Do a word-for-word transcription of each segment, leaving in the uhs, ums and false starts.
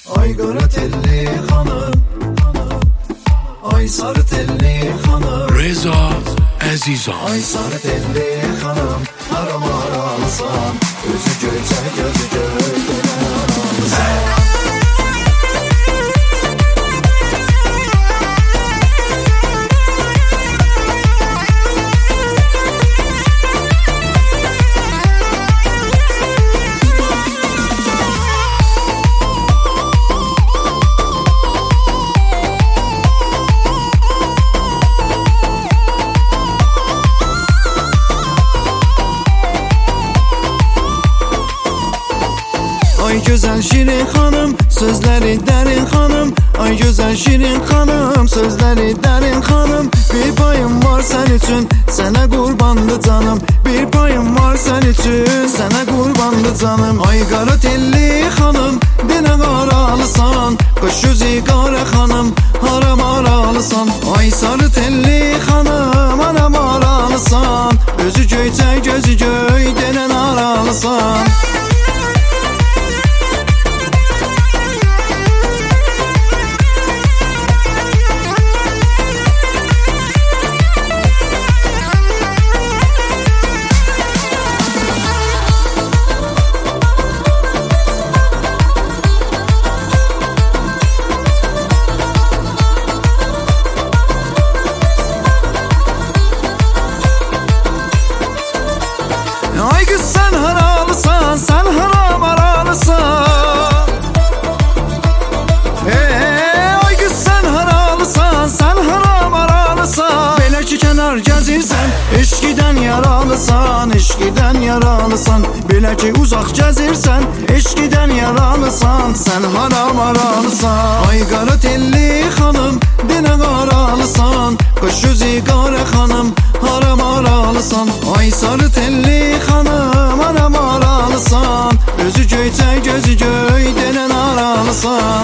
Ay qara telli xanım, ay sarı telli xanım, Reza Əzizan. ay sarı telli xanım, haram aralısan, özü göyçək gözü göydən aralısan. Ay güzel şirin hanım, sözleri derin hanım. Ay güzel şirin hanım, sözleri derin hanım. Bir payım var sen için, sana kurbandı canım. Bir payım var sen için, sana kurbandı canım. Ay qara telli hanım, dene qaralısan, qış yüzü qara hanım, haram aralısan. Ay sarı telli hanım, haram aralısan, özü göyçək gözü göydən aralısan. Ay kız sen haralısan, sen haram aralısan. Hey, ay kız sen haralısan, sen haram aralısan. Belə ki kənar gəzirsən, eşqiden yaralısan, eşqiden yaralısan. Belə ki uzaq gəzirsən, eşqiden yaralısan, sen haram aralısan. Ay qara telli xanım, denə qaralısan, qış yüzü qara xanım, haram aralısan. Ay sarı telli hanım, haram aralısan, özü göyçək gözü göydən aralısan.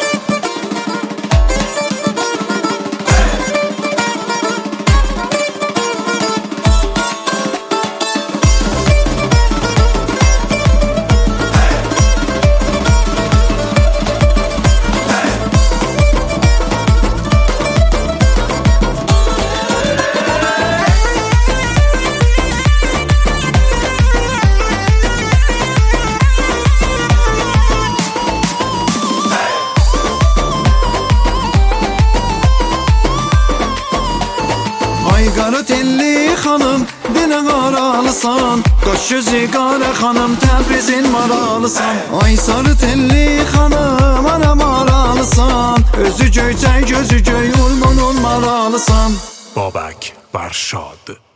Ay qara telli xanım, denə qaralısan, qaş yüzü qara xanım, Təbrizin maralısan. Ay sarı telli xanım, haram aralısan, özü göyçək gözü göy, ulmunun maralısan. Babək Varşad.